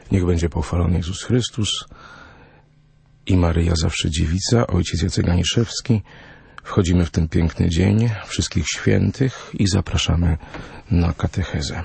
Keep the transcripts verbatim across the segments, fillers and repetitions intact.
Niech będzie pochwalony Jezus Chrystus i Maryja zawsze dziewica, ojciec Jacek Aniszewski. Wchodzimy w ten piękny dzień wszystkich świętych i zapraszamy na katechezę.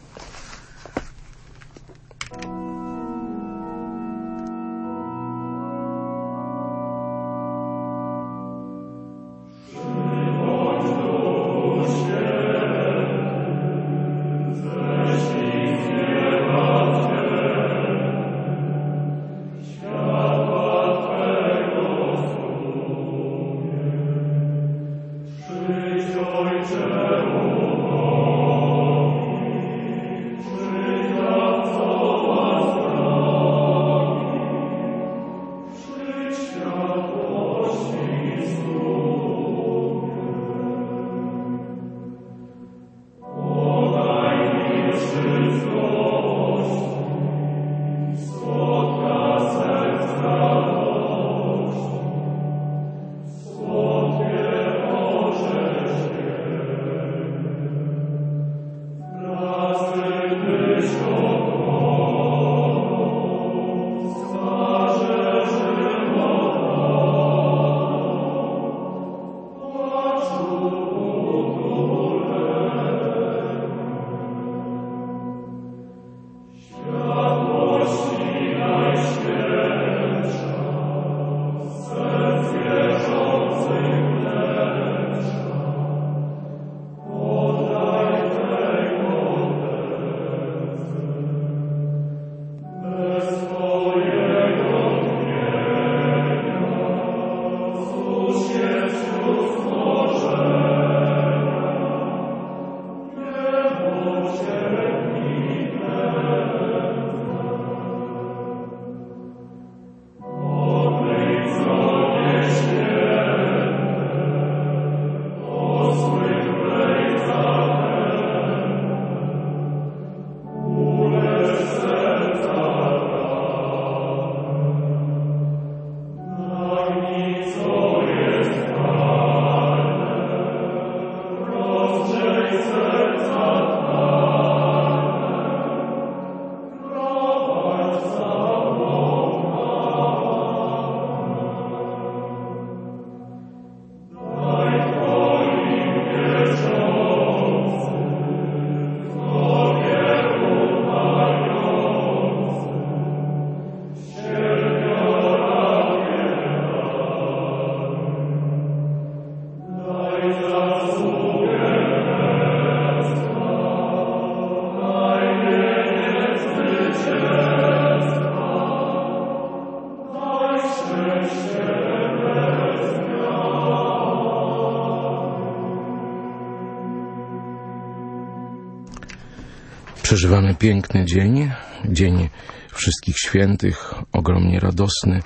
Przeżywamy piękny dzień, dzień wszystkich świętych, ogromnie radosny.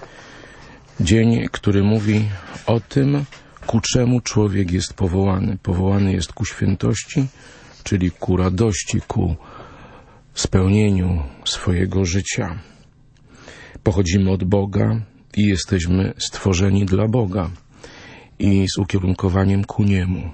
Dzień, który mówi o tym, ku czemu człowiek jest powołany. Powołany jest ku świętości, czyli ku radości, ku spełnieniu swojego życia. Pochodzimy od Boga i jesteśmy stworzeni dla Boga i z ukierunkowaniem ku Niemu.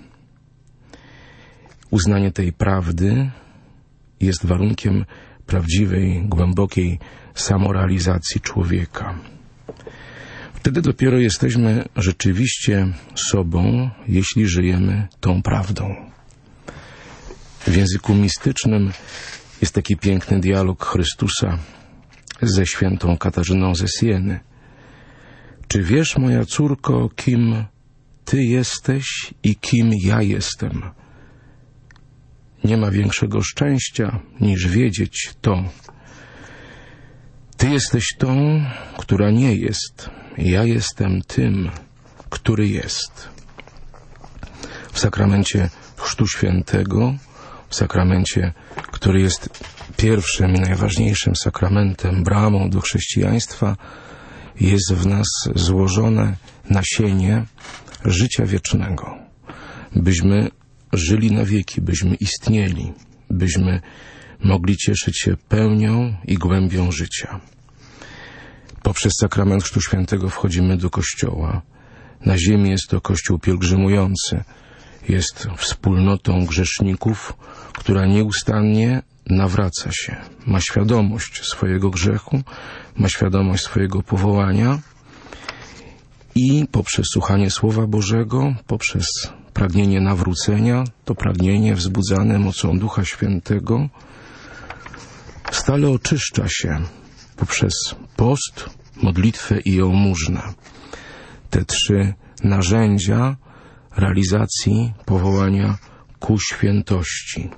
Uznanie tej prawdy jest warunkiem prawdziwej, głębokiej samorealizacji człowieka. Wtedy dopiero jesteśmy rzeczywiście sobą, jeśli żyjemy tą prawdą. W języku mistycznym jest taki piękny dialog Chrystusa ze świętą Katarzyną ze Sieny. Czy wiesz, moja córko, kim Ty jesteś i kim ja jestem? Nie ma większego szczęścia, niż wiedzieć to. Ty jesteś tą, która nie jest. Ja jestem tym, który jest. W sakramencie Chrztu Świętego, w sakramencie, który jest pierwszym i najważniejszym sakramentem, bramą do chrześcijaństwa, jest w nas złożone nasienie życia wiecznego. Byśmy żyli na wieki, byśmy istnieli, byśmy mogli cieszyć się pełnią i głębią życia. Poprzez sakrament Chrztu Świętego wchodzimy do Kościoła. Na ziemi jest to Kościół pielgrzymujący. Jest wspólnotą grzeszników, która nieustannie nawraca się, ma świadomość swojego grzechu, ma świadomość swojego powołania i poprzez słuchanie Słowa Bożego, poprzez pragnienie nawrócenia, to pragnienie wzbudzane mocą Ducha Świętego, stale oczyszcza się poprzez post, modlitwę i jałmużnę. Te trzy narzędzia realizacji powołania ku świętości.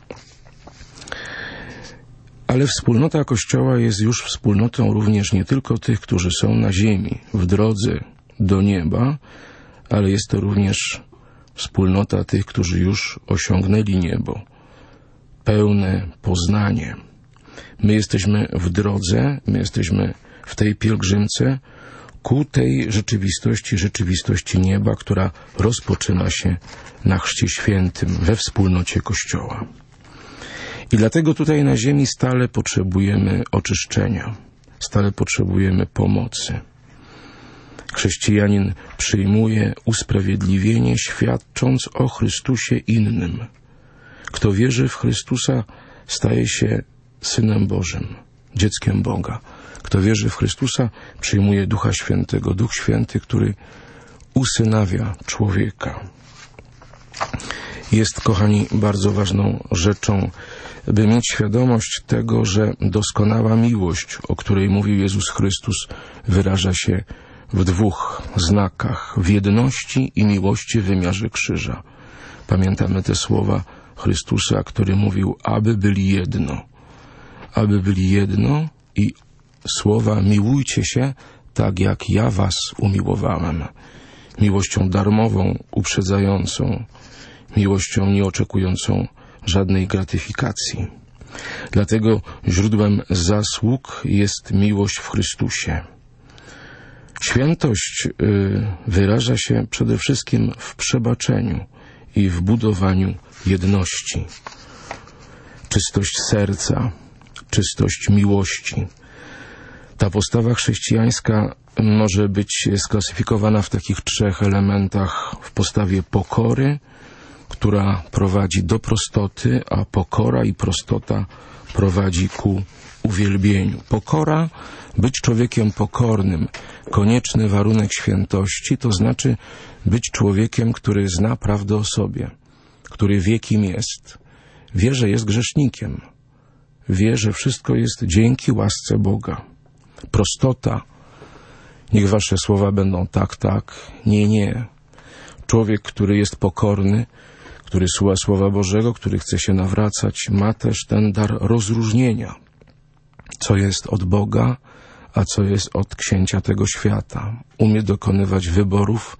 Ale wspólnota Kościoła jest już wspólnotą również nie tylko tych, którzy są na ziemi, w drodze do nieba, ale jest to również wspólnota tych, którzy już osiągnęli niebo, pełne poznanie. My jesteśmy w drodze, my jesteśmy w tej pielgrzymce ku tej rzeczywistości, rzeczywistości nieba, która rozpoczyna się na Chrzcie Świętym we wspólnocie Kościoła. I dlatego tutaj na ziemi stale potrzebujemy oczyszczenia, stale potrzebujemy pomocy. Chrześcijanin przyjmuje usprawiedliwienie, świadcząc o Chrystusie innym. Kto wierzy w Chrystusa, staje się Synem Bożym, dzieckiem Boga. Kto wierzy w Chrystusa, przyjmuje Ducha Świętego, Duch Święty, który usynawia człowieka. Jest, kochani, bardzo ważną rzeczą, by mieć świadomość tego, że doskonała miłość, o której mówił Jezus Chrystus, wyraża się w dwóch znakach, w jedności i miłości w wymiarze krzyża. Pamiętamy te słowa Chrystusa, który mówił, aby byli jedno. Aby byli jedno i słowa miłujcie się tak, jak ja was umiłowałem. Miłością darmową, uprzedzającą, miłością nieoczekującą żadnej gratyfikacji. Dlatego źródłem zasług jest miłość w Chrystusie. Świętość y, wyraża się przede wszystkim w przebaczeniu i w budowaniu jedności. Czystość serca, czystość miłości. Ta postawa chrześcijańska może być sklasyfikowana w takich trzech elementach. W postawie pokory, która prowadzi do prostoty, a pokora i prostota prowadzi ku uwielbieniu. Pokora, być człowiekiem pokornym, konieczny warunek świętości, to znaczy być człowiekiem, który zna prawdę o sobie, który wie, kim jest, wie, że jest grzesznikiem, wie, że wszystko jest dzięki łasce Boga. Prostota, niech wasze słowa będą tak, tak, nie, nie. Człowiek, który jest pokorny, który słucha Słowa Bożego, który chce się nawracać, ma też ten dar rozróżnienia, co jest od Boga, a co jest od księcia tego świata. Umie dokonywać wyborów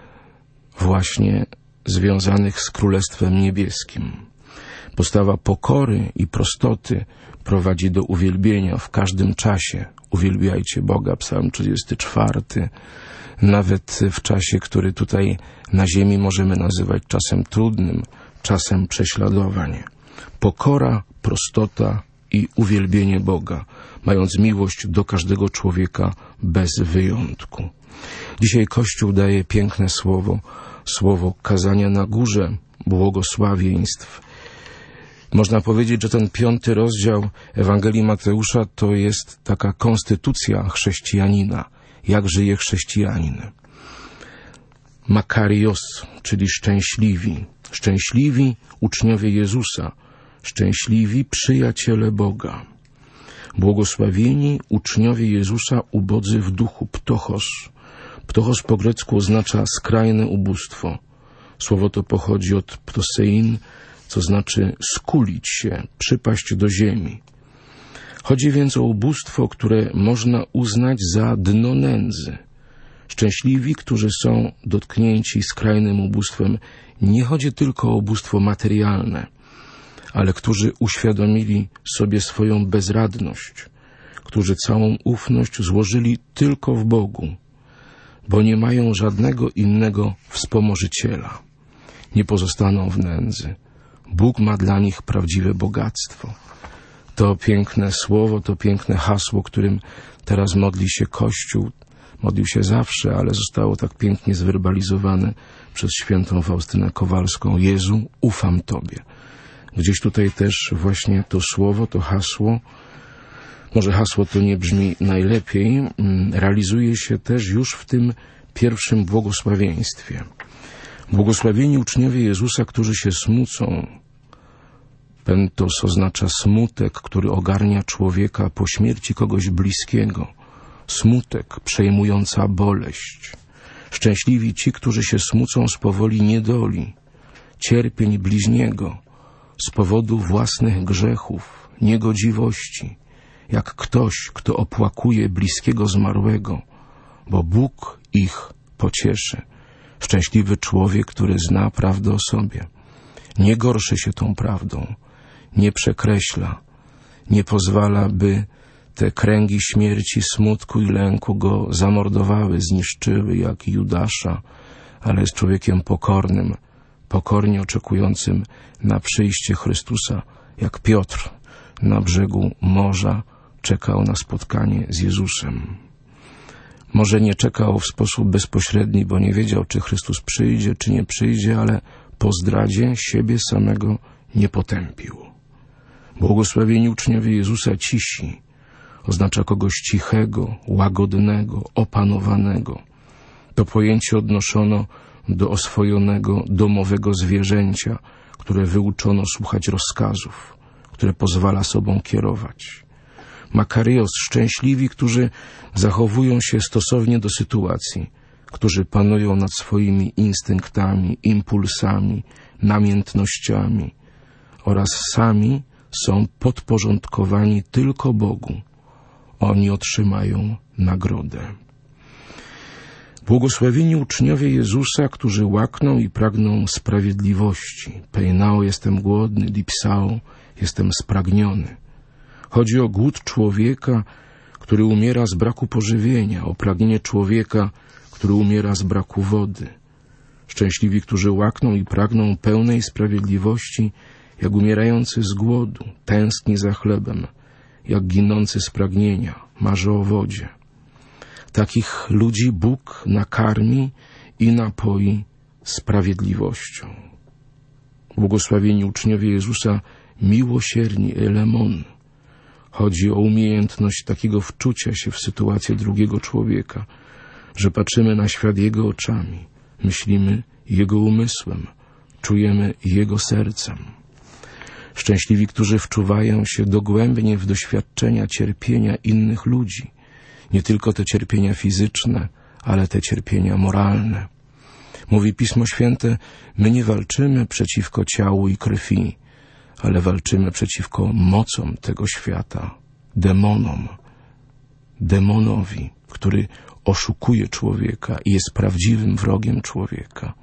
właśnie związanych z Królestwem Niebieskim. Postawa pokory i prostoty prowadzi do uwielbienia w każdym czasie. Uwielbiajcie Boga, Psalm trzydziesty czwarty. Nawet w czasie, który tutaj na ziemi możemy nazywać czasem trudnym, czasem prześladowań. Pokora, prostota i uwielbienie Boga, mając miłość do każdego człowieka bez wyjątku. Dzisiaj Kościół daje piękne słowo, słowo kazania na górze, błogosławieństw. Można powiedzieć, że ten piąty rozdział Ewangelii Mateusza to jest taka konstytucja chrześcijanina. Jak żyje chrześcijanin? Makarios, czyli szczęśliwi. Szczęśliwi uczniowie Jezusa. Szczęśliwi przyjaciele Boga. Błogosławieni uczniowie Jezusa ubodzy w duchu, ptochos. Ptochos po grecku oznacza skrajne ubóstwo. Słowo to pochodzi od ptosein, co znaczy skulić się, przypaść do ziemi. Chodzi więc o ubóstwo, które można uznać za dno nędzy. Szczęśliwi, którzy są dotknięci skrajnym ubóstwem, nie chodzi tylko o ubóstwo materialne, ale którzy uświadomili sobie swoją bezradność, którzy całą ufność złożyli tylko w Bogu, bo nie mają żadnego innego wspomożyciela. Nie pozostaną w nędzy. Bóg ma dla nich prawdziwe bogactwo. To piękne słowo, to piękne hasło, którym teraz modli się Kościół, modlił się zawsze, ale zostało tak pięknie zwerbalizowane przez świętą Faustynę Kowalską. Jezu, ufam Tobie. Gdzieś tutaj też właśnie to słowo, to hasło, może hasło to nie brzmi najlepiej, realizuje się też już w tym pierwszym błogosławieństwie. Błogosławieni uczniowie Jezusa, którzy się smucą. Pentos oznacza smutek, który ogarnia człowieka po śmierci kogoś bliskiego. Smutek, przejmująca boleść. Szczęśliwi ci, którzy się smucą z powoli niedoli, cierpień bliźniego, z powodu własnych grzechów, niegodziwości, jak ktoś, kto opłakuje bliskiego zmarłego, bo Bóg ich pocieszy. Szczęśliwy człowiek, który zna prawdę o sobie, nie gorszy się tą prawdą, nie przekreśla, nie pozwala, by te kręgi śmierci, smutku i lęku go zamordowały, zniszczyły jak Judasza, ale jest człowiekiem pokornym, pokornie oczekującym na przyjście Chrystusa, jak Piotr na brzegu morza czekał na spotkanie z Jezusem. Może nie czekał w sposób bezpośredni, bo nie wiedział, czy Chrystus przyjdzie, czy nie przyjdzie, ale po zdradzie siebie samego nie potępił. Błogosławieni uczniowie Jezusa cisi oznacza kogoś cichego, łagodnego, opanowanego. To pojęcie odnoszono do oswojonego domowego zwierzęcia, które wyuczono słuchać rozkazów, które pozwala sobą kierować. Makarios, szczęśliwi, którzy zachowują się stosownie do sytuacji, którzy panują nad swoimi instynktami, impulsami, namiętnościami oraz sami są podporządkowani tylko Bogu. Oni otrzymają nagrodę. Błogosławieni uczniowie Jezusa, którzy łakną i pragną sprawiedliwości. Peinao, jestem głodny, dipsao, jestem spragniony. Chodzi o głód człowieka, który umiera z braku pożywienia, o pragnienie człowieka, który umiera z braku wody. Szczęśliwi, którzy łakną i pragną pełnej sprawiedliwości, jak umierający z głodu, tęskni za chlebem, jak ginący z pragnienia, marzy o wodzie. Takich ludzi Bóg nakarmi i napoi sprawiedliwością. Błogosławieni uczniowie Jezusa, miłosierni Elemon. Chodzi o umiejętność takiego wczucia się w sytuację drugiego człowieka, że patrzymy na świat jego oczami, myślimy jego umysłem, czujemy jego sercem. Szczęśliwi, którzy wczuwają się dogłębnie w doświadczenia cierpienia innych ludzi, nie tylko te cierpienia fizyczne, ale te cierpienia moralne. Mówi Pismo Święte, my nie walczymy przeciwko ciału i krwi, ale walczymy przeciwko mocom tego świata, demonom, demonowi, który oszukuje człowieka i jest prawdziwym wrogiem człowieka.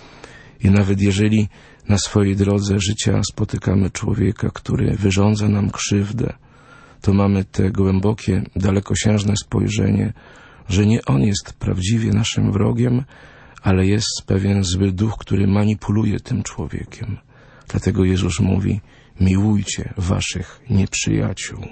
I nawet jeżeli na swojej drodze życia spotykamy człowieka, który wyrządza nam krzywdę, to mamy te głębokie, dalekosiężne spojrzenie, że nie on jest prawdziwie naszym wrogiem, ale jest pewien zły duch, który manipuluje tym człowiekiem. Dlatego Jezus mówi, miłujcie waszych nieprzyjaciół.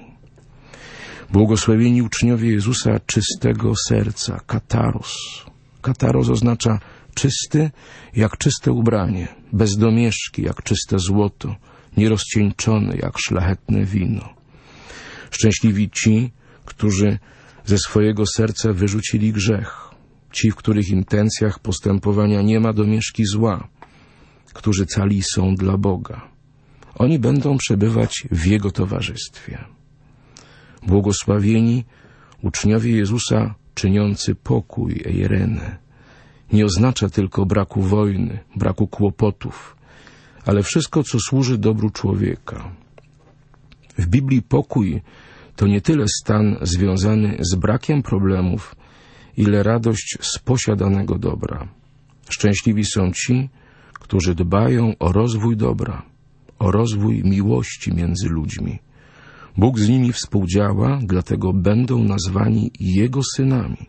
Błogosławieni uczniowie Jezusa czystego serca, kataros. Kataros oznacza czysty jak czyste ubranie, bez domieszki jak czyste złoto, nierozcieńczony jak szlachetne wino. Szczęśliwi ci, którzy ze swojego serca wyrzucili grzech, ci, w których intencjach postępowania nie ma domieszki zła, którzy cali są dla Boga. Oni będą przebywać w Jego towarzystwie. Błogosławieni uczniowie Jezusa czyniący pokój, eirene, nie oznacza tylko braku wojny, braku kłopotów, ale wszystko, co służy dobru człowieka. W Biblii pokój to nie tyle stan związany z brakiem problemów, ile radość z posiadanego dobra. Szczęśliwi są ci, którzy dbają o rozwój dobra, o rozwój miłości między ludźmi. Bóg z nimi współdziała, dlatego będą nazwani Jego synami.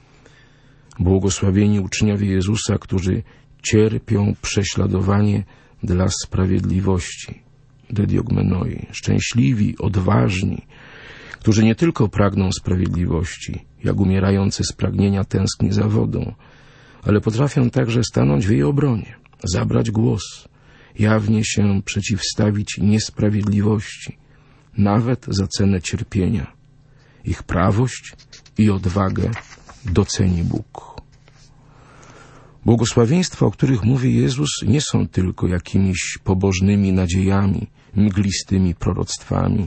Błogosławieni uczniowie Jezusa, którzy cierpią prześladowanie dla sprawiedliwości, dediogmenoi. Szczęśliwi, odważni, którzy nie tylko pragną sprawiedliwości, jak umierający z pragnienia tęskni za wodą, ale potrafią także stanąć w jej obronie, zabrać głos jawnie się przeciwstawić niesprawiedliwości, nawet za cenę cierpienia. Ich prawość i odwagę doceni Bóg. Błogosławieństwa, o których mówi Jezus, nie są tylko jakimiś pobożnymi nadziejami, mglistymi proroctwami.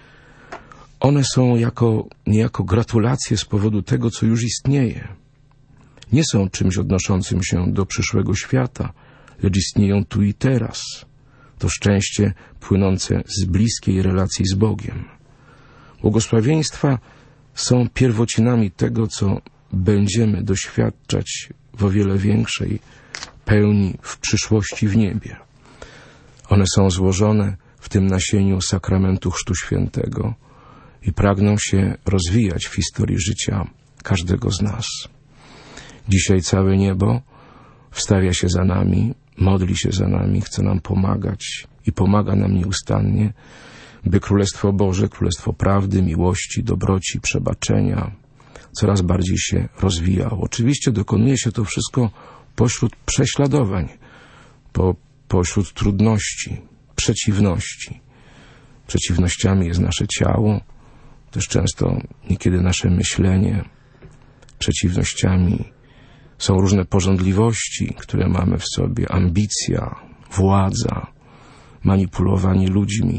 One są jako, niejako gratulacje z powodu tego, co już istnieje. Nie są czymś odnoszącym się do przyszłego świata, lecz istnieją tu i teraz. To szczęście płynące z bliskiej relacji z Bogiem. Błogosławieństwa są pierwocinami tego, co będziemy doświadczać w o wiele większej pełni w przyszłości w niebie. One są złożone w tym nasieniu sakramentu Chrztu Świętego i pragną się rozwijać w historii życia każdego z nas. Dzisiaj całe niebo wstawia się za nami, modli się za nami, chce nam pomagać i pomaga nam nieustannie, by Królestwo Boże, Królestwo Prawdy, Miłości, Dobroci, Przebaczenia coraz bardziej się rozwijało. Oczywiście dokonuje się to wszystko pośród prześladowań, po, pośród trudności, przeciwności. Przeciwnościami jest nasze ciało, też często niekiedy nasze myślenie. Przeciwnościami są różne pożądliwości, które mamy w sobie, ambicja, władza, manipulowanie ludźmi.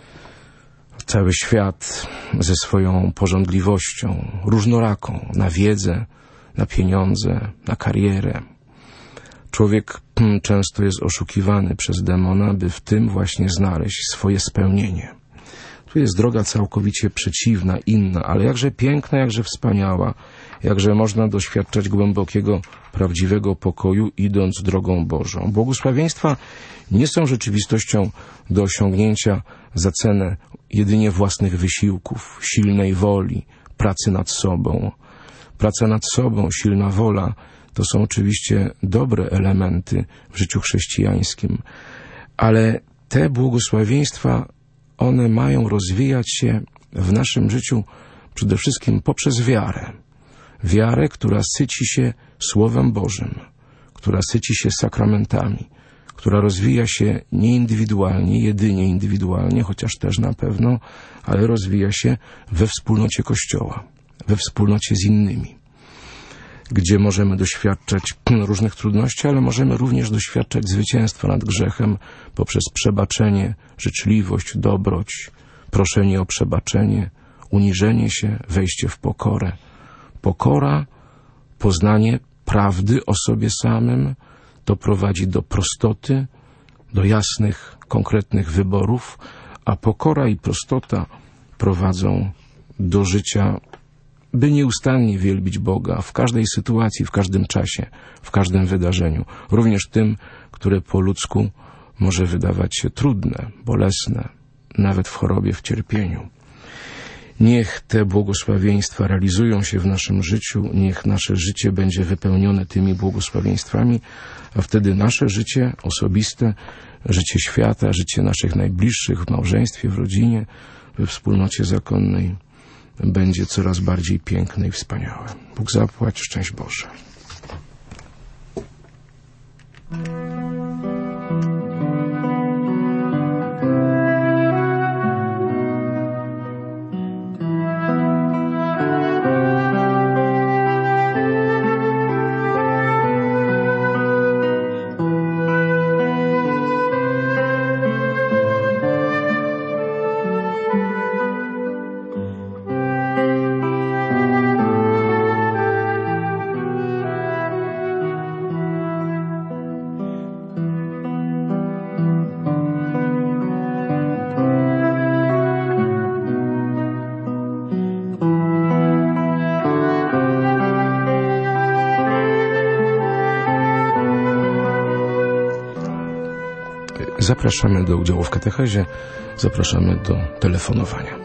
Cały świat ze swoją pożądliwością, różnoraką, na wiedzę, na pieniądze, na karierę. Człowiek często jest oszukiwany przez demona, by w tym właśnie znaleźć swoje spełnienie. Tu jest droga całkowicie przeciwna, inna, ale jakże piękna, jakże wspaniała, jakże można doświadczać głębokiego, prawdziwego pokoju, idąc drogą Bożą. Błogosławieństwa nie są rzeczywistością do osiągnięcia za cenę jedynie własnych wysiłków, silnej woli, pracy nad sobą. Praca nad sobą, silna wola to są oczywiście dobre elementy w życiu chrześcijańskim, ale te błogosławieństwa, one mają rozwijać się w naszym życiu przede wszystkim poprzez wiarę. Wiarę, która syci się Słowem Bożym, która syci się sakramentami, która rozwija się nie indywidualnie, jedynie indywidualnie, chociaż też na pewno, ale rozwija się we wspólnocie Kościoła, we wspólnocie z innymi, gdzie możemy doświadczać różnych trudności, ale możemy również doświadczać zwycięstwa nad grzechem poprzez przebaczenie, życzliwość, dobroć, proszenie o przebaczenie, uniżenie się, wejście w pokorę. Pokora, poznanie prawdy o sobie samym, to prowadzi do prostoty, do jasnych, konkretnych wyborów, a pokora i prostota prowadzą do życia, by nieustannie wielbić Boga w każdej sytuacji, w każdym czasie, w każdym wydarzeniu, również tym, które po ludzku może wydawać się trudne, bolesne, nawet w chorobie, w cierpieniu. Niech te błogosławieństwa realizują się w naszym życiu, niech nasze życie będzie wypełnione tymi błogosławieństwami, a wtedy nasze życie osobiste, życie świata, życie naszych najbliższych w małżeństwie, w rodzinie, we wspólnocie zakonnej będzie coraz bardziej piękne i wspaniałe. Bóg zapłać, szczęść Boże. Zapraszamy do udziału w katechezie, zapraszamy do telefonowania.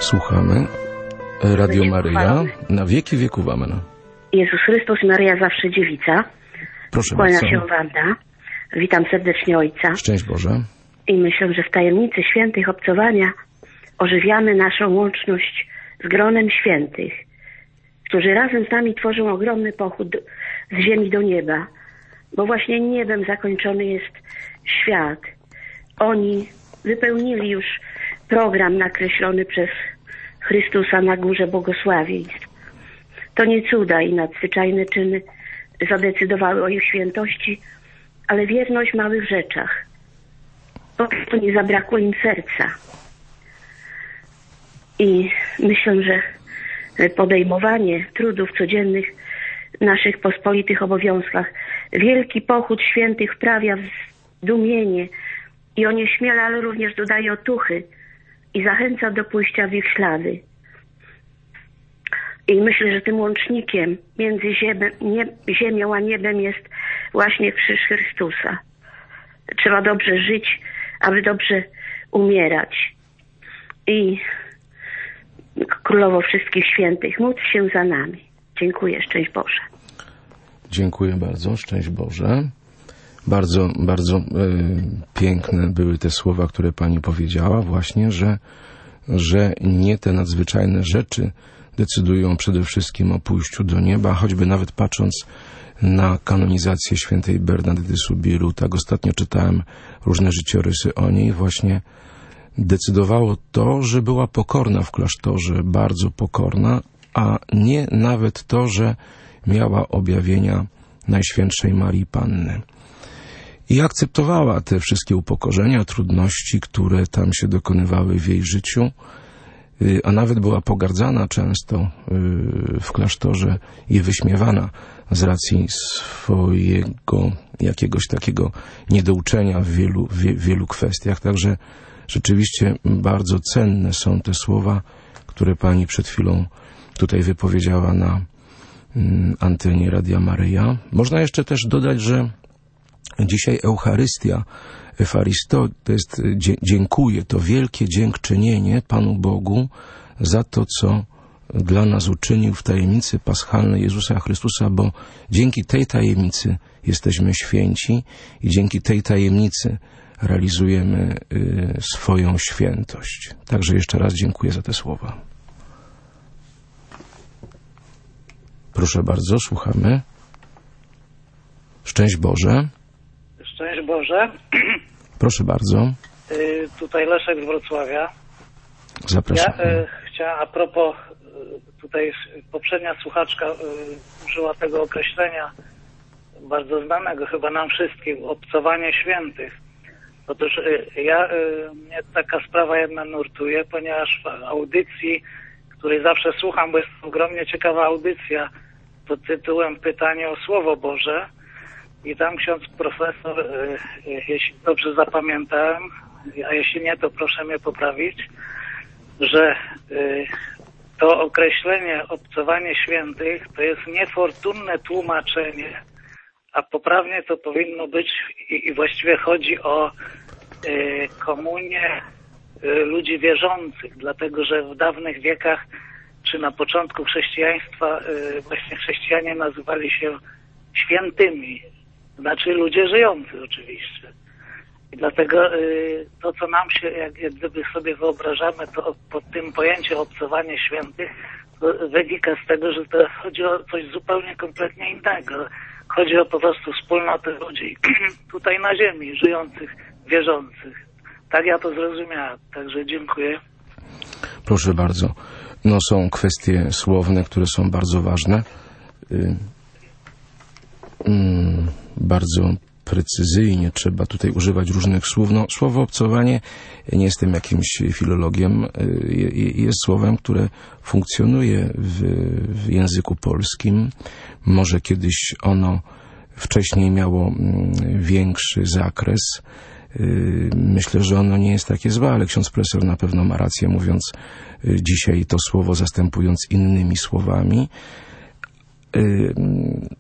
Słuchamy. Radio Maryja. Na wieki wieków. Amen. Jezus Chrystus, Maryja zawsze dziewica. Proszę Kłania bardzo. się Wanda. Witam serdecznie Ojca. Szczęść Boże. I myślę, że w tajemnicy świętych obcowania ożywiamy naszą łączność z gronem świętych, którzy razem z nami tworzą ogromny pochód z ziemi do nieba, bo właśnie niebem zakończony jest świat. Oni wypełnili już program nakreślony przez Chrystusa na górze błogosławieństw. To nie cuda i nadzwyczajne czyny zadecydowały o ich świętości, ale wierność w małych rzeczach. Po prostu nie zabrakło im serca. I myślę, że podejmowanie trudów codziennych w naszych pospolitych obowiązkach, wielki pochód świętych wprawia w zdumienie i onieśmiela, ale również dodaje otuchy i zachęca do pójścia w ich ślady. I myślę, że tym łącznikiem między ziemią, nie, ziemią a niebem jest właśnie krzyż Chrystusa. Trzeba dobrze żyć, aby dobrze umierać. I Królowo wszystkich świętych, módl się za nami. Dziękuję, szczęść Boże. Dziękuję bardzo, szczęść Boże. Bardzo, bardzo y, piękne były te słowa, które Pani powiedziała, właśnie, że, że nie te nadzwyczajne rzeczy decydują przede wszystkim o pójściu do nieba, choćby nawet patrząc na kanonizację świętej Bernadety Soubirous. Tak ostatnio czytałem różne życiorysy o niej. Właśnie decydowało to, że była pokorna w klasztorze, bardzo pokorna, a nie nawet to, że miała objawienia Najświętszej Marii Panny. I akceptowała te wszystkie upokorzenia, trudności, które tam się dokonywały w jej życiu, a nawet była pogardzana często w klasztorze i wyśmiewana z racji swojego jakiegoś takiego niedouczenia w wielu, w wielu kwestiach. Także rzeczywiście bardzo cenne są te słowa, które Pani przed chwilą tutaj wypowiedziała na antenie Radia Maryja. Można jeszcze też dodać, że dzisiaj Eucharystia, Efaristo, to jest dziękuję, to wielkie dziękczynienie Panu Bogu za to, co dla nas uczynił w tajemnicy paschalnej Jezusa Chrystusa, bo dzięki tej tajemnicy jesteśmy święci i dzięki tej tajemnicy realizujemy y, swoją świętość. Także jeszcze raz dziękuję za te słowa. Proszę bardzo, słuchamy. Szczęść Boże. Szczęść Boże. Proszę bardzo. Y, tutaj Leszek z Wrocławia. Zapraszam. Ja y, chciałem a propos, y, tutaj poprzednia słuchaczka y, użyła tego określenia bardzo znanego chyba nam wszystkim, obcowanie świętych. Otóż y, ja, y, mnie taka sprawa jedna nurtuje, ponieważ w audycji, której zawsze słucham, bo jest ogromnie ciekawa audycja pod tytułem Pytanie o Słowo Boże, i tam ksiądz profesor, y, y, jeśli dobrze zapamiętałem, a jeśli nie, to proszę mnie poprawić, że y, to określenie obcowanie świętych to jest niefortunne tłumaczenie, a poprawnie to powinno być i, i właściwie chodzi o y, komunię y, ludzi wierzących, dlatego że w dawnych wiekach czy na początku chrześcijaństwa y, właśnie chrześcijanie nazywali się świętymi, znaczy ludzie żyjący oczywiście. I dlatego y, to, co nam się, jak, jak gdyby sobie wyobrażamy, to pod tym pojęciem obcowanie świętych, to wynika z tego, że to chodzi o coś zupełnie kompletnie innego. Chodzi o po prostu wspólnotę ludzi tutaj na ziemi, żyjących, wierzących. Tak ja to zrozumiałem. Także dziękuję. Proszę bardzo. No są kwestie słowne, które są bardzo ważne. Y, mm, bardzo precyzyjnie trzeba tutaj używać różnych słów. No, słowo obcowanie, nie jestem jakimś filologiem, jest słowem, które funkcjonuje w, w języku polskim. Może kiedyś ono wcześniej miało większy zakres. Myślę, że ono nie jest takie złe, ale ksiądz profesor na pewno ma rację, mówiąc dzisiaj to słowo zastępując innymi słowami. W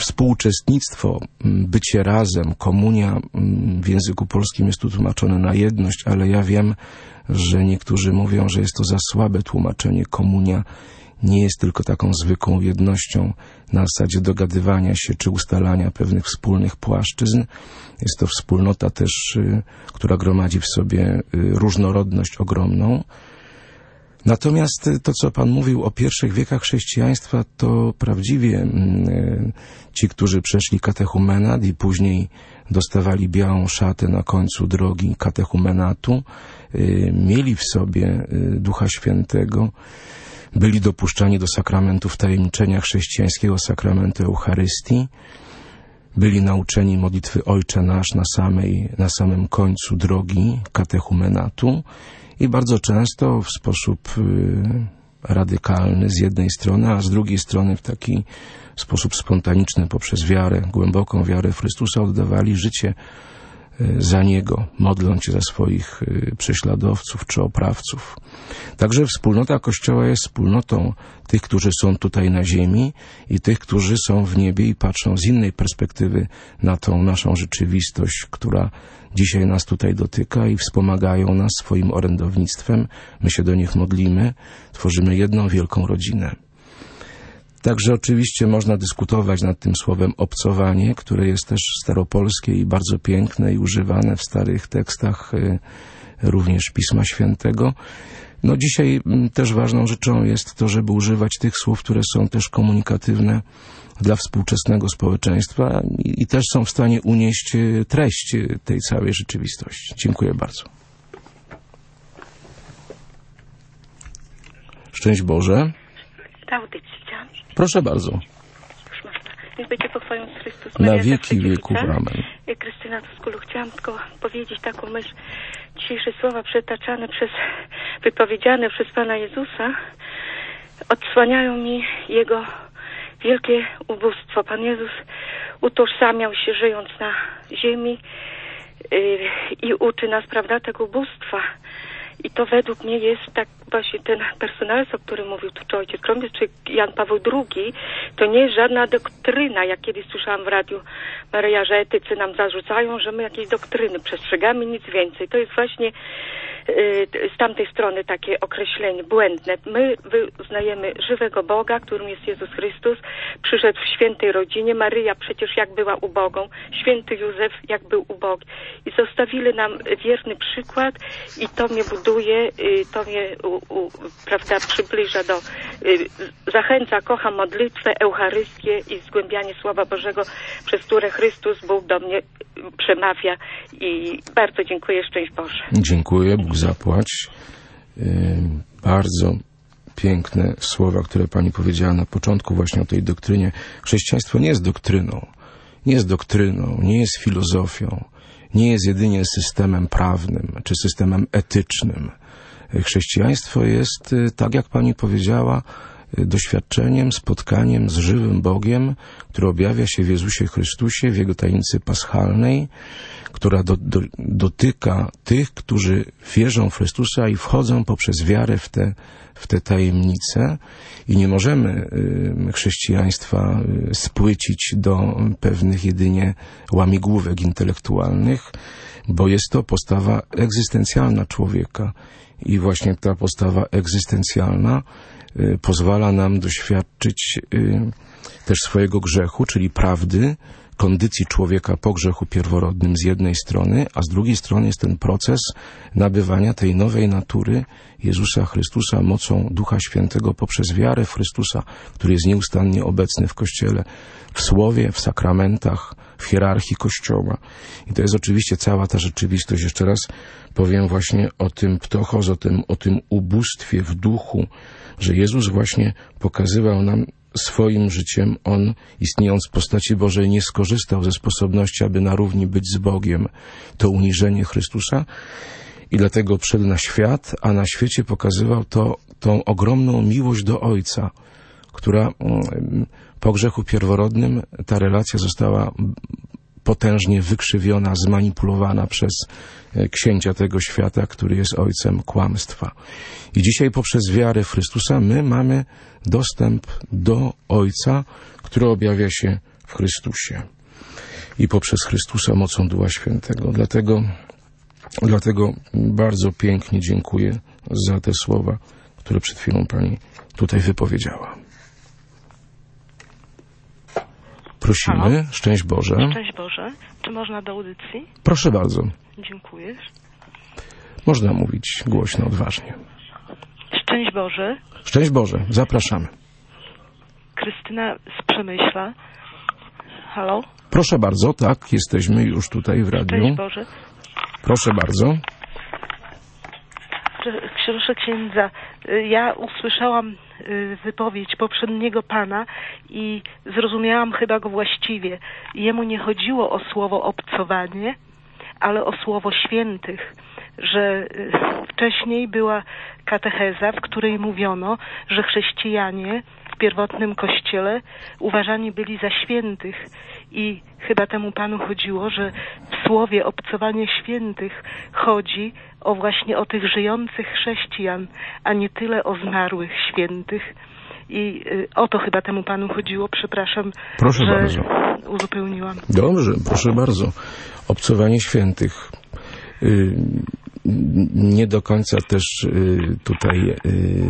współuczestnictwo, bycie razem, komunia w języku polskim jest tu tłumaczone na jedność, ale ja wiem, że niektórzy mówią, że jest to za słabe tłumaczenie. Komunia nie jest tylko taką zwykłą jednością na zasadzie dogadywania się czy ustalania pewnych wspólnych płaszczyzn. Jest to wspólnota też, która gromadzi w sobie różnorodność ogromną. Natomiast to, co Pan mówił o pierwszych wiekach chrześcijaństwa, to prawdziwie ci, którzy przeszli katechumenat i później dostawali białą szatę na końcu drogi katechumenatu, mieli w sobie Ducha Świętego, byli dopuszczani do sakramentu wtajemniczenia chrześcijańskiego, sakramentu Eucharystii, byli nauczeni modlitwy Ojcze Nasz na, samej, na samym końcu drogi katechumenatu i bardzo często w sposób radykalny z jednej strony, a z drugiej strony w taki sposób spontaniczny poprzez wiarę, głęboką wiarę w Chrystusa oddawali życie za Niego, modląc się za swoich prześladowców czy oprawców. Także wspólnota Kościoła jest wspólnotą tych, którzy są tutaj na ziemi i tych, którzy są w niebie i patrzą z innej perspektywy na tą naszą rzeczywistość, która dzisiaj nas tutaj dotyka i wspomagają nas swoim orędownictwem. My się do nich modlimy, tworzymy jedną wielką rodzinę. Także oczywiście można dyskutować nad tym słowem obcowanie, które jest też staropolskie i bardzo piękne i używane w starych tekstach również Pisma Świętego. No dzisiaj też ważną rzeczą jest to, żeby używać tych słów, które są też komunikatywne dla współczesnego społeczeństwa i, i też są w stanie unieść treść tej całej rzeczywistości. Dziękuję bardzo. Szczęść Boże. Proszę bardzo. Niech będzie pochwalony Chrystus. Na wieki wieków. Amen. Ja, Krystyna Tuskulu, chciałam tylko powiedzieć taką myśl. Dzisiejsze słowa przetaczane przez, wypowiedziane przez Pana Jezusa odsłaniają mi Jego wielkie ubóstwo. Pan Jezus utożsamiał się, żyjąc na ziemi yy, i uczy nas, prawda, tego ubóstwa. I to według mnie jest tak właśnie ten personalizm, o którym mówił tu czy ojciec Krąbiec, czy Jan Paweł drugi, to nie jest żadna doktryna, jak kiedyś słyszałam w Radiu Maryja, że etycy nam zarzucają, że my jakieś doktryny przestrzegamy, nic więcej. To jest właśnie yy, z tamtej strony takie określenie błędne. My wyznajemy żywego Boga, którym jest Jezus Chrystus, przyszedł w świętej rodzinie. Maryja przecież jak była ubogą, święty Józef jak był ubogi. I zostawili nam wierny przykład i to mnie buduje, yy, to mnie u, u, prawda, przybliża do, yy, zachęca, kocha modlitwę, Eucharystię i zgłębianie Słowa Bożego, przez które Chrystus, Bóg do mnie przemawia i bardzo dziękuję, szczęść Boże. Dziękuję, Bóg zapłać. Yy, bardzo piękne słowa, które Pani powiedziała na początku właśnie o tej doktrynie. Chrześcijaństwo nie jest doktryną, nie jest doktryną, nie jest filozofią, nie jest jedynie systemem prawnym czy systemem etycznym. Chrześcijaństwo jest, tak jak Pani powiedziała, doświadczeniem, spotkaniem z żywym Bogiem, który objawia się w Jezusie Chrystusie, w Jego tajemnicy paschalnej, która do, do, dotyka tych, którzy wierzą w Chrystusa i wchodzą poprzez wiarę w te, w te tajemnice. I nie możemy y, chrześcijaństwa y, spłycić do pewnych jedynie łamigłówek intelektualnych, bo jest to postawa egzystencjalna człowieka. I właśnie ta postawa egzystencjalna y, pozwala nam doświadczyć y, też swojego grzechu, czyli prawdy, kondycji człowieka po grzechu pierworodnym z jednej strony, a z drugiej strony jest ten proces nabywania tej nowej natury Jezusa Chrystusa mocą Ducha Świętego poprzez wiarę w Chrystusa, który jest nieustannie obecny w Kościele, w Słowie, w sakramentach, w hierarchii Kościoła. I to jest oczywiście cała ta rzeczywistość. Jeszcze raz powiem właśnie o tym ptochos, o tym, o tym ubóstwie w duchu, że Jezus właśnie pokazywał nam swoim życiem. On, istniejąc w postaci Bożej, nie skorzystał ze sposobności, aby na równi być z Bogiem. To uniżenie Chrystusa i dlatego wszedł na świat, a na świecie pokazywał to, tą ogromną miłość do Ojca, która po grzechu pierworodnym, ta relacja została potężnie wykrzywiona, zmanipulowana przez księcia tego świata, który jest ojcem kłamstwa. I dzisiaj poprzez wiarę w Chrystusa my mamy dostęp do Ojca, który objawia się w Chrystusie i poprzez Chrystusa mocą Ducha Świętego. Dlatego, dlatego bardzo pięknie dziękuję za te słowa, które przed chwilą Pani tutaj wypowiedziała. Prosimy. Halo? Szczęść Boże. Szczęść Boże. Czy można do audycji? Proszę bardzo. Dziękuję. Można mówić głośno, odważnie. Szczęść Boże. Szczęść Boże. Zapraszamy. Krystyna z Przemyśla. Halo? Proszę bardzo. Tak, jesteśmy już tutaj w radiu. Szczęść Boże. Proszę bardzo. Proszę księdza, ja usłyszałam wypowiedź poprzedniego pana i zrozumiałam chyba go właściwie. Jemu nie chodziło o słowo obcowanie, ale o słowo świętych, że wcześniej była katecheza, w której mówiono, że chrześcijanie w pierwotnym kościele uważani byli za świętych i chyba temu panu chodziło, że w słowie obcowanie świętych chodzi o właśnie o tych żyjących chrześcijan, a nie tyle o zmarłych świętych. I y, o to chyba temu panu chodziło. Przepraszam, proszę że bardzo. uzupełniłam. Dobrze, proszę bardzo. Obcowanie świętych. Y, nie do końca też y, tutaj y,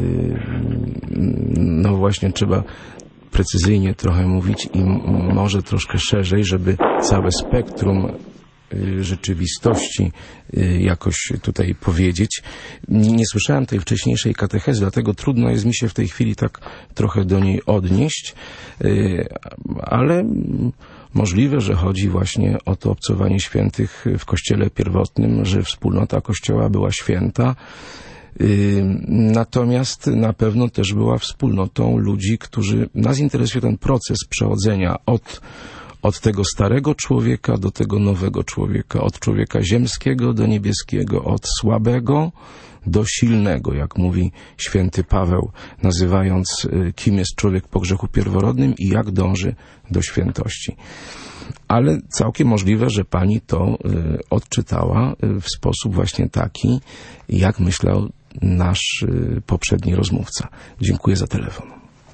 no właśnie trzeba precyzyjnie trochę mówić i może troszkę szerzej, żeby całe spektrum rzeczywistości jakoś tutaj powiedzieć. Nie, nie słyszałem tej wcześniejszej katechezy, dlatego trudno jest mi się w tej chwili tak trochę do niej odnieść, ale możliwe, że chodzi właśnie o to obcowanie świętych w Kościele pierwotnym, że wspólnota Kościoła była święta, natomiast na pewno też była wspólnotą ludzi, którzy nas interesuje ten proces przechodzenia od Od tego starego człowieka do tego nowego człowieka, od człowieka ziemskiego do niebieskiego, od słabego do silnego, jak mówi święty Paweł, nazywając, kim jest człowiek po grzechu pierworodnym i jak dąży do świętości. Ale całkiem możliwe, że pani to odczytała w sposób właśnie taki, jak myślał nasz poprzedni rozmówca. Dziękuję za telefon.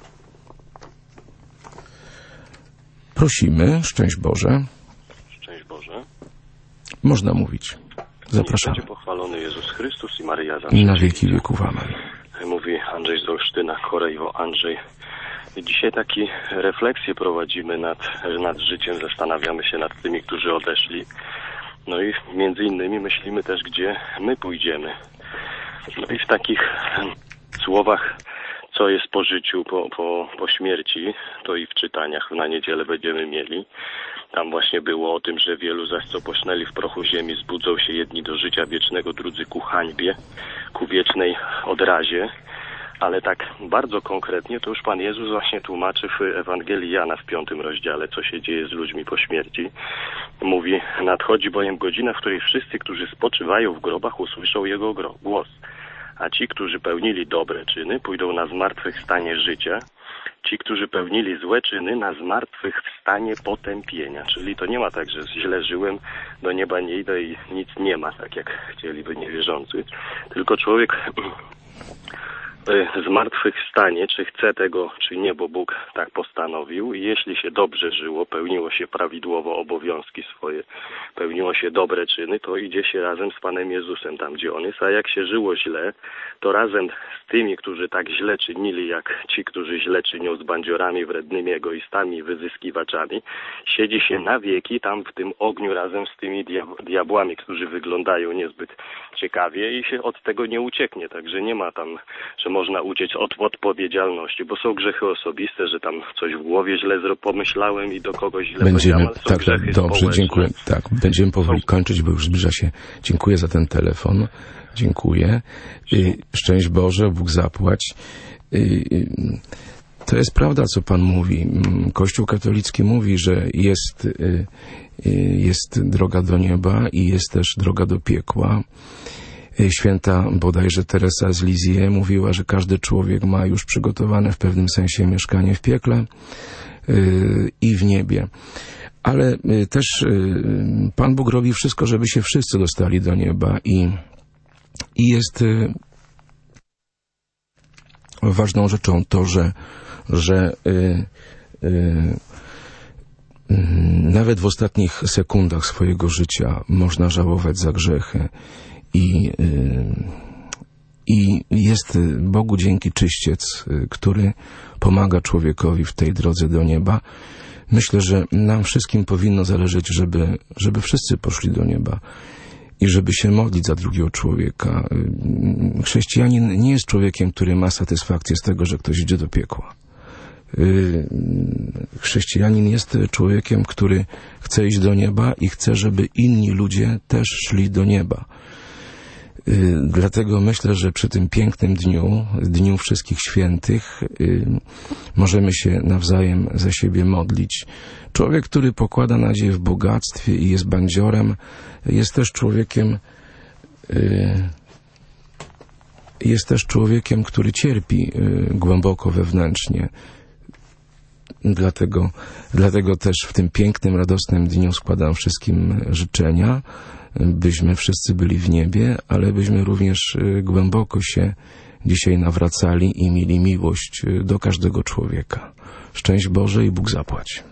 Prosimy, szczęść Boże. Szczęść Boże. Można mówić. Zapraszamy. Będzie pochwalony Jezus Chrystus i Maryja zawsze. Na wieki wieków. Amen. Mówi Andrzej z Olsztyna, Korejwo Andrzej. Dzisiaj takie refleksje prowadzimy nad, nad życiem, zastanawiamy się nad tymi, którzy odeszli. No i między innymi myślimy też, gdzie my pójdziemy. No i w takich słowach, co jest po życiu, po, po, po śmierci, to i w czytaniach na niedzielę będziemy mieli. Tam właśnie było o tym, że wielu zaś, co pośnęli w prochu ziemi, zbudzą się jedni do życia wiecznego, drudzy ku hańbie, ku wiecznej odrazie. Ale tak bardzo konkretnie to już Pan Jezus właśnie tłumaczy w Ewangelii Jana w piątym rozdziale, co się dzieje z ludźmi po śmierci. Mówi, nadchodzi bowiem godzina, w której wszyscy, którzy spoczywają w grobach, usłyszą Jego głos. A ci, którzy pełnili dobre czyny, pójdą na zmartwychwstanie życia. Ci, którzy pełnili złe czyny, na zmartwychwstanie potępienia. Czyli to nie ma tak, że źle żyłem, do nieba nie idę i nic nie ma, tak jak chcieliby niewierzący. Tylko człowiek zmartwychwstanie, czy chce tego, czy nie, bo Bóg tak postanowił. I jeśli się dobrze żyło, pełniło się prawidłowo obowiązki swoje, pełniło się dobre czyny, to idzie się razem z Panem Jezusem tam, gdzie On jest. A jak się żyło źle, to razem z tymi, którzy tak źle czynili, jak ci, którzy źle czynią, z bandziorami wrednymi, egoistami, wyzyskiwaczami, siedzi się na wieki tam w tym ogniu razem z tymi diabłami, którzy wyglądają niezbyt ciekawie i się od tego nie ucieknie. Także nie ma tam, że można uciec od odpowiedzialności, bo są grzechy osobiste, że tam coś w głowie źle pomyślałem i do kogoś źle będziemy, powiedziałem, tak, tak, dobrze, społeczne. Dziękuję. Tak, będziemy powoli kończyć, bo już zbliża się. Dziękuję za ten telefon. Dziękuję. Szczęść Boże, Bóg zapłać. To jest prawda, co Pan mówi. Kościół katolicki mówi, że jest, jest droga do nieba i jest też droga do piekła. Święta bodajże Teresa z Lisieux mówiła, że każdy człowiek ma już przygotowane w pewnym sensie mieszkanie w piekle i w niebie. Ale też Pan Bóg robi wszystko, żeby się wszyscy dostali do nieba i, i jest ważną rzeczą to, że, że nawet w ostatnich sekundach swojego życia można żałować za grzechy i, i jest Bogu dzięki czyściec, który pomaga człowiekowi w tej drodze do nieba. Myślę, że nam wszystkim powinno zależeć, żeby, żeby wszyscy poszli do nieba i żeby się modlić za drugiego człowieka. Chrześcijanin nie jest człowiekiem, który ma satysfakcję z tego, że ktoś idzie do piekła. Chrześcijanin jest człowiekiem, który chce iść do nieba i chce, żeby inni ludzie też szli do nieba. Dlatego myślę, że przy tym pięknym dniu, Dniu Wszystkich Świętych, możemy się nawzajem za siebie modlić. Człowiek, który pokłada nadzieję w bogactwie i jest bandziorem, jest też człowiekiem, jest też człowiekiem, który cierpi głęboko wewnętrznie. Dlatego, dlatego też w tym pięknym, radosnym dniu składam wszystkim życzenia, byśmy wszyscy byli w niebie, ale byśmy również głęboko się dzisiaj nawracali i mieli miłość do każdego człowieka. Szczęść Boże i Bóg zapłać.